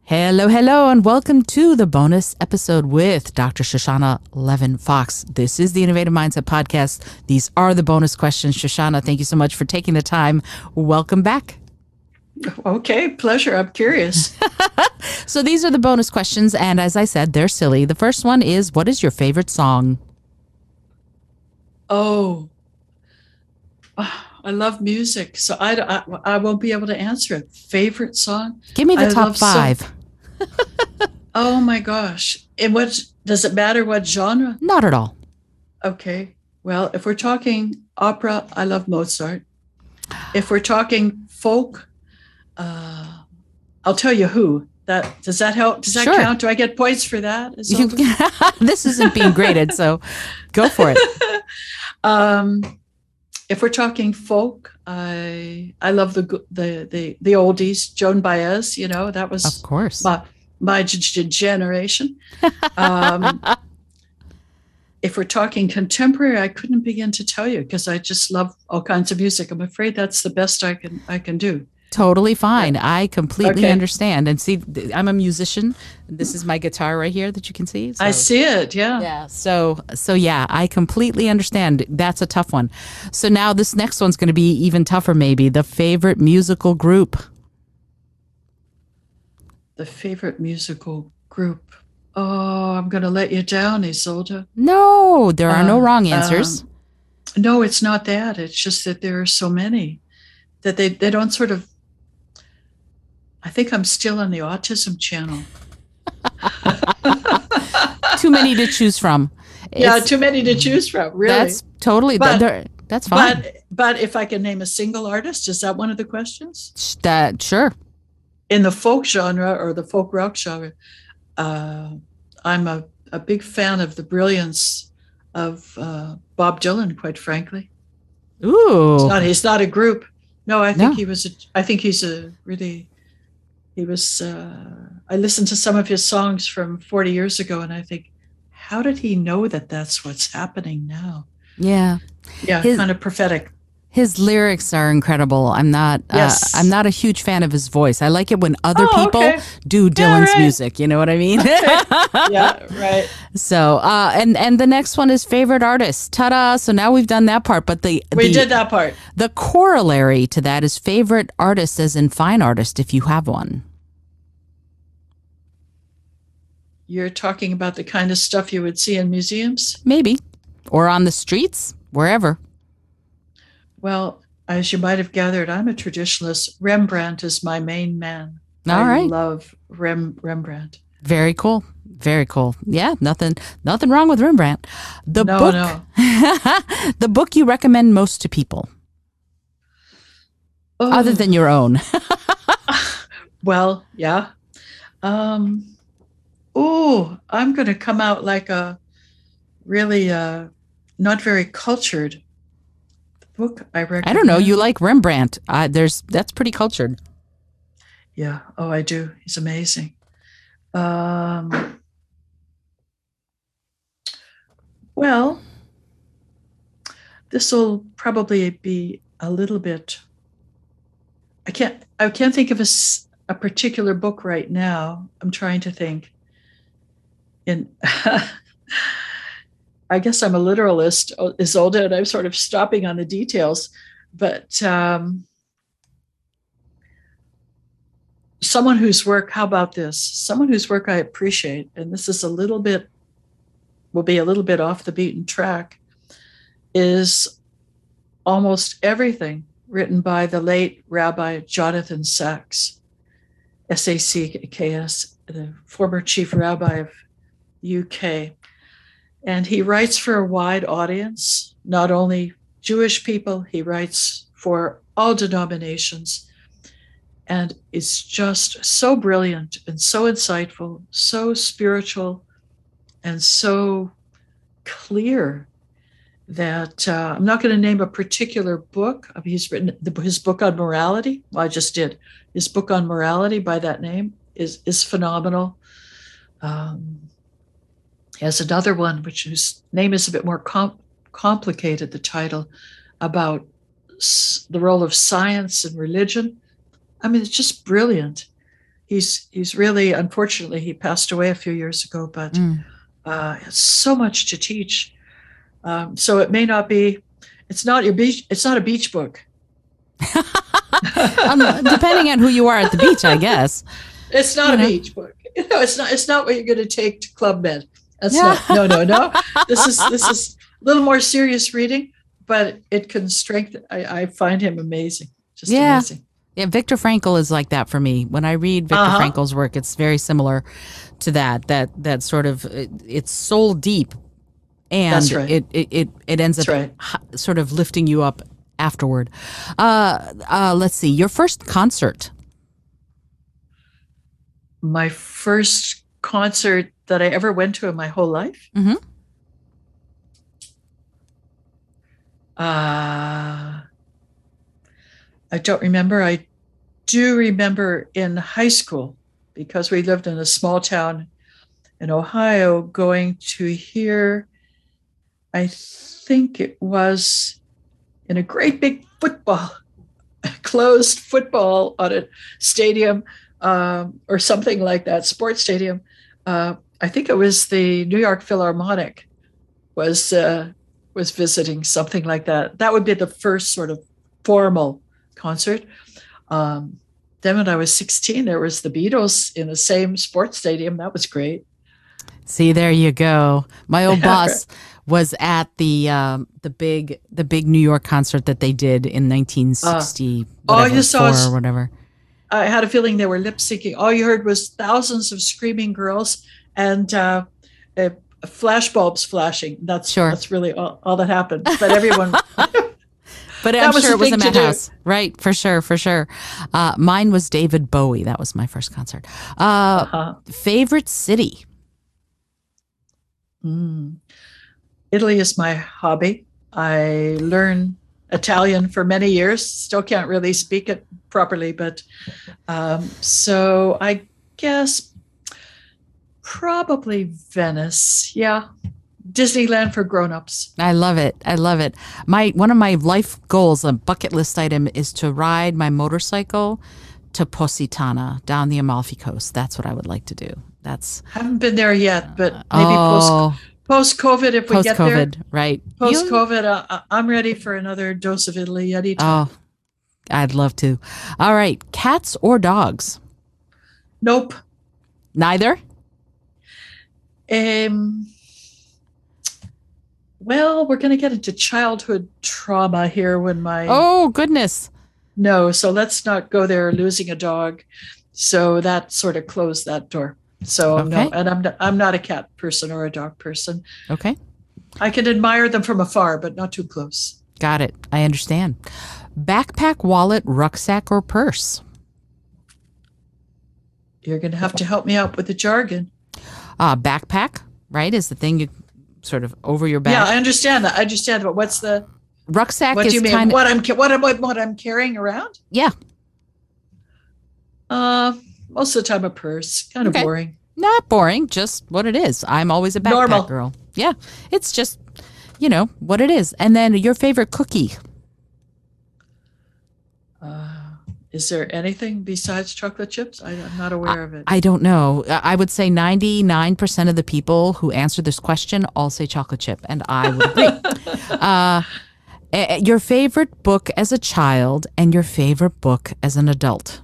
Hello, hello, and welcome to the bonus episode with Dr. Shoshana Levin Fox. This is the Innovative Mindset Podcast. These are the bonus questions. Shoshana, thank you so much for taking the time. Welcome back. Okay, pleasure. I'm curious. So these are the bonus questions, and as I said, they're silly. The first one is, what is your favorite song? I love music, so I won't be able to answer it. Favorite song? Give me the top five. Oh my gosh. And what does it matter what genre? Not at all. Okay. Well, if we're talking opera, I love Mozart. If we're talking folk, I'll tell you who. Does that help? Does that Sure. count? Do I get points for that? This isn't being graded, so go for it. If we're talking folk, I love the oldies. Joan Baez, that was Of course. my generation. If we're talking contemporary, I couldn't begin to tell you because I just love all kinds of music. I'm afraid that's the best I can do. Totally fine. I completely Okay. understand. And see, I'm a musician. This is my guitar right here that you can see. So. I see it. Yeah. Yeah. So yeah, I completely understand. That's a tough one. So now this next one's going to be even tougher, maybe. The favorite musical group. The favorite musical group. Oh, I'm going to let you down, Isolde. No, there are no wrong answers. No, it's not that. It's just that there are so many that they don't sort of. I think I'm still on the autism channel. Too many to choose from. Too many to choose from. Really, That's totally. That's fine. But if I can name a single artist, is that one of the questions? Sure. In the folk genre or the folk rock genre, I'm a big fan of the brilliance of Bob Dylan. Quite frankly, Ooh. he's not a group. No, I think No. he was. I think he's a really. He was. I listened to some of his songs from 40 years ago, and I think, how did he know that that's what's happening now? Yeah. Yeah, kind of prophetic. His lyrics are incredible. I'm not. Yes. I'm not a huge fan of his voice. I like it when other people okay. do Dylan's right. music. You know what I mean? Yeah, right. So, and the next one is favorite artist. Ta-da! So now we've done that part, but We did that part. The corollary to that is favorite artist, as in fine artist, if you have one. You're talking about the kind of stuff you would see in museums? Maybe, or on the streets, wherever. Well, as you might have gathered, I'm a traditionalist. Rembrandt is my main man. All right. I love Rembrandt. Very cool. Very cool. Yeah, nothing wrong with Rembrandt. The book you recommend most to people, other than your own. Well, yeah. I'm going to come out like a really not very cultured book. I recommend. I don't know. You like Rembrandt? That's pretty cultured. Yeah. Oh, I do. He's amazing. Well, this will probably be a little bit. I can't think of a particular book right now. I'm trying to think. I guess I'm a literalist, Isolde, and I'm sort of stopping on the details. But someone whose work, how about this? Someone whose work I appreciate, and this is will be a little bit off the beaten track, is almost everything written by the late Rabbi Jonathan Sacks, Sacks, the former chief rabbi of UK. And he writes for a wide audience, not only Jewish people, he writes for all denominations. And it's just so brilliant and so insightful, so spiritual, and so clear that I'm not going to name a particular book. I mean, he's written his book on morality. Well, I just did. His book on morality by that name is phenomenal. He has another one, whose name is a bit more complicated, the title, about the role of science and religion. I mean, it's just brilliant. he's really, unfortunately, he passed away a few years ago, but Mm. has so much to teach. So it may not be, it's not your beach, it's not a beach book. Depending on who you are at the beach, I guess. It's not a beach book. It's not what you're going to take to Club Med. That's no. This is a little more serious reading, but it can strengthen. I find him amazing. Just amazing. Yeah, Viktor Frankl is like that for me. When I read Viktor Frankl's work, it's very similar to that sort of, it's soul deep, and That's right. it ends up sort of lifting you up afterward. Let's see, your first concert. My first concert that I ever went to in my whole life. Mm-hmm. I don't remember. I do remember in high school, because we lived in a small town in Ohio, going to hear, I think it was in a great big closed football on a stadium, or something like that, sports stadium. I think it was the New York Philharmonic was visiting, something like that. That would be the first sort of formal concert. Then when I was 16, there was the Beatles in the same sports stadium. That was great. See, there you go. My old boss was at the big New York concert that they did in 1960. You saw us, or whatever. I had a feeling they were lip syncing. All you heard was thousands of screaming girls and flash bulbs flashing. That's really all that happened. But everyone. But I'm sure it was a madhouse. Right, for sure. Mine was David Bowie. That was my first concert. Favorite city? Italy is my hobby. I learned Italian for many years. Still can't really speak it properly, but so I guess probably Venice. Yeah. Disneyland for grown-ups. I love it. One of my life goals, a bucket list item, is to ride my motorcycle to Positano down the Amalfi Coast. That's what I would like to do. Haven't been there yet, but maybe post-COVID, if we get there. Right. Post-COVID, I'm ready for another dose of Italy anytime. Oh, I'd love to. All right. Cats or dogs? Nope. Neither? Well, we're going to get into childhood trauma here when my... Oh, goodness. No, so let's not go there, losing a dog. So that sort of closed that door. So no, and I'm not a cat person or a dog person. Okay. I can admire them from afar, but not too close. Got it. I understand. Backpack, wallet, rucksack, or purse? You're going to have to help me out with the jargon. Backpack, right, is the thing you sort of over your back. Yeah, I understand that. But what's the rucksack? What do you mean? What I'm carrying around? Yeah. Most of the time a purse. Kind of boring. Not boring, just what it is. I'm always a backpack girl. Yeah, it's just what it is. And then your favorite cookie? Is there anything besides chocolate chips? I'm not aware of it. I don't know. I would say 99% of the people who answer this question all say chocolate chip, and I would agree. Your favorite book as a child and your favorite book as an adult?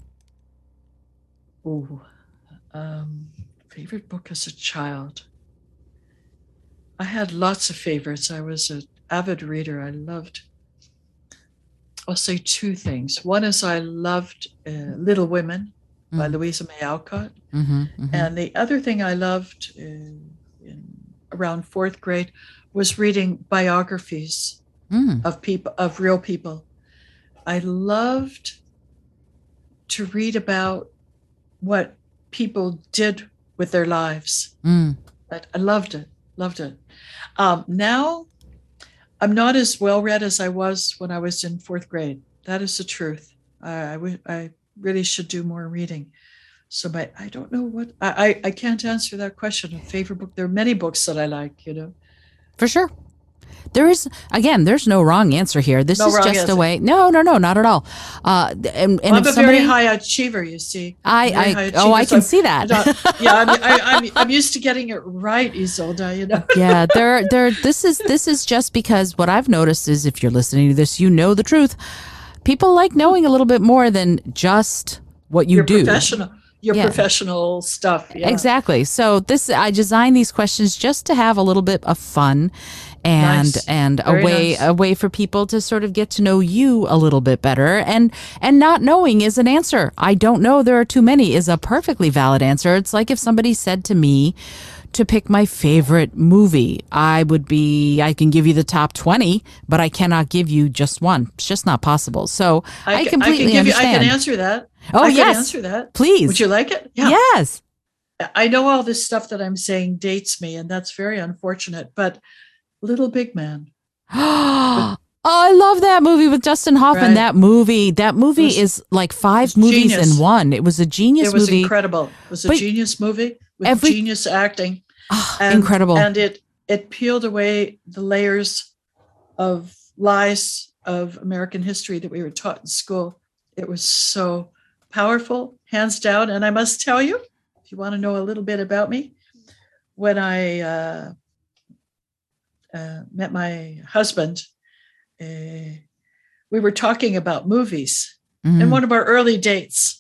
Ooh, favorite book as a child. I had lots of favorites. I was an avid reader. I'll say two things. One is I loved Little Women by Louisa May Alcott. And the other thing I loved around fourth grade was reading biographies of real people. I loved to read about what people did with their lives. I loved it. Now, I'm not as well read as I was when I was in fourth grade. That is the truth. I really should do more reading. So I don't know what, I can't answer that question. A favorite book. There are many books that I like, For sure. There's no wrong answer here. This is just a way. No, not at all. And I'm if a somebody, very high achiever, you see. I can see that. I'm used to getting it right, Isolde, you know. Yeah, this is just because what I've noticed is if you're listening to this, you know the truth. People like knowing a little bit more than just what you do. Professional stuff. Yeah. Exactly. So I designed these questions just to have a little bit of fun and a way for people to sort of get to know you a little bit better. And not knowing is an answer. I don't know, there are too many is a perfectly valid answer. It's like if somebody said to me to pick my favorite movie, I can give you the top 20, but I cannot give you just one. It's just not possible. So I completely understand. I can answer that. Oh, yes. I can answer that. Please. Would you like it? Yeah. Yes. I know all this stuff that I'm saying dates me, and that's very unfortunate, but Little Big Man. Oh, I love that movie with Dustin Hoffman. Right. That movie is like 5 movies in one. It was a genius movie. It was incredible. It was a genius movie with genius acting. Incredible. And it peeled away the layers of lies of American history that we were taught in school. It was so powerful, hands down. And I must tell you, if you want to know a little bit about me, when I met my husband, we were talking about movies in one of our early dates.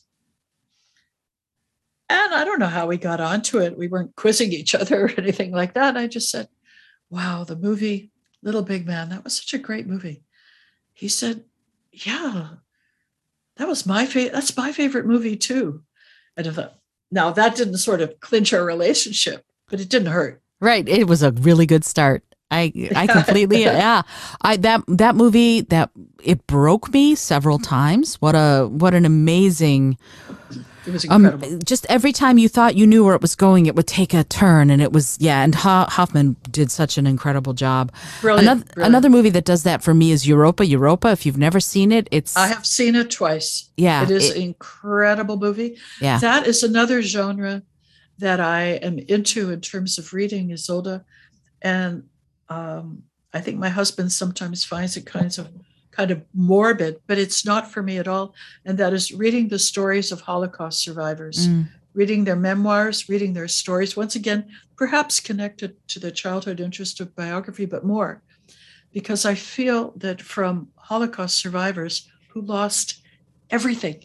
And I don't know how we got onto it. We weren't quizzing each other or anything like that. I just said, wow, the movie Little Big Man, that was such a great movie. He said, yeah, that's my favorite movie too. And I thought, now that didn't sort of clinch our relationship, but it didn't hurt. Right. It was a really good start. I completely, yeah. That movie, it broke me several times. What an amazing. It was incredible. Just every time you thought you knew where it was going, it would take a turn, and it was and Hoffman did such an incredible job. Brilliant. Another movie that does that for me is Europa. If you've never seen it, I have seen it twice. Yeah, it is an incredible movie. Yeah, that is another genre that I am into in terms of reading, Isolde, and I think my husband sometimes finds it kind of morbid, but it's not for me at all. And that is reading the stories of Holocaust survivors, reading their memoirs, reading their stories, once again, perhaps connected to the childhood interest of biography, but more, because I feel that from Holocaust survivors who lost everything,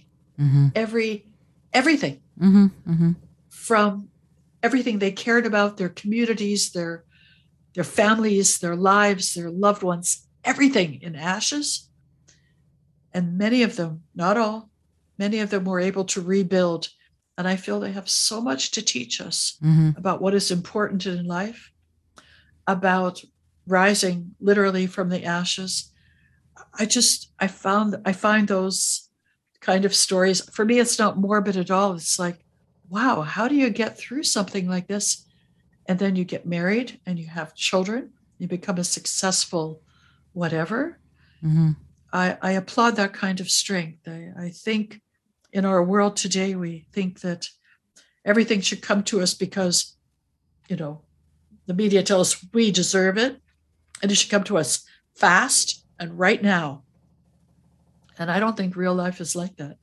everything, from everything they cared about, their communities, their families, their lives, their loved ones, everything in ashes. And many of them, not all, many of them were able to rebuild. And I feel they have so much to teach us about what is important in life, about rising literally from the ashes. I find those kind of stories, for me, it's not morbid at all. It's like, wow, how do you get through something like this? And then you get married and you have children, you become a successful whatever. I applaud that kind of strength. I think in our world today, we think that everything should come to us because, the media tells us we deserve it, and it should come to us fast and right now. And I don't think real life is like that.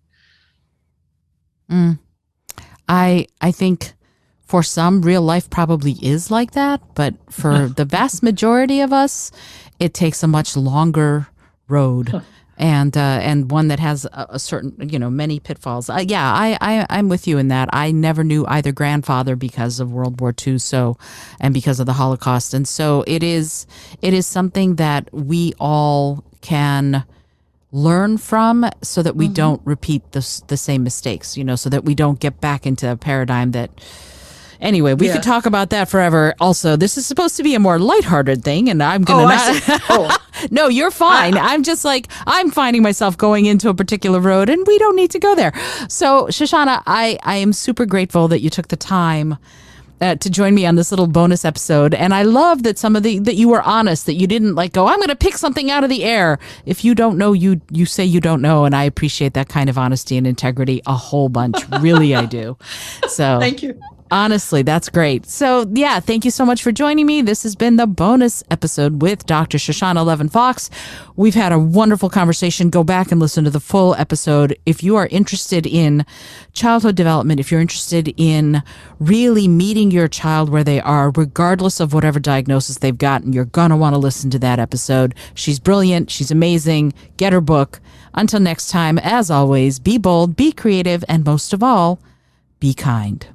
I think for some, real life probably is like that, but for the vast majority of us, it takes a much longer road, and one that has a certain, many pitfalls. I'm with you in that. I never knew either grandfather because of World War II, and because of the Holocaust, and so it is something that we all can learn from, so that we don't repeat the same mistakes, so that we don't get back into a paradigm that. Anyway, we could talk about that forever. Also, this is supposed to be a more lighthearted thing, and I'm going to No, you're fine. I'm just I'm finding myself going into a particular road, and we don't need to go there. So, Shoshana, I am super grateful that you took the time to join me on this little bonus episode. And I love that that you were honest, that you didn't go, I'm going to pick something out of the air. If you don't know, you say you don't know. And I appreciate that kind of honesty and integrity a whole bunch. Really, I do. So thank you. Honestly, that's great. So, yeah, thank you so much for joining me. This has been the bonus episode with Dr. Shoshana Levin Fox. We've had a wonderful conversation. Go back and listen to the full episode. If you are interested in childhood development, if you're interested in really meeting your child where they are, regardless of whatever diagnosis they've gotten, you're going to want to listen to that episode. She's brilliant. She's amazing. Get her book. Until next time, as always, be bold, be creative, and most of all, be kind.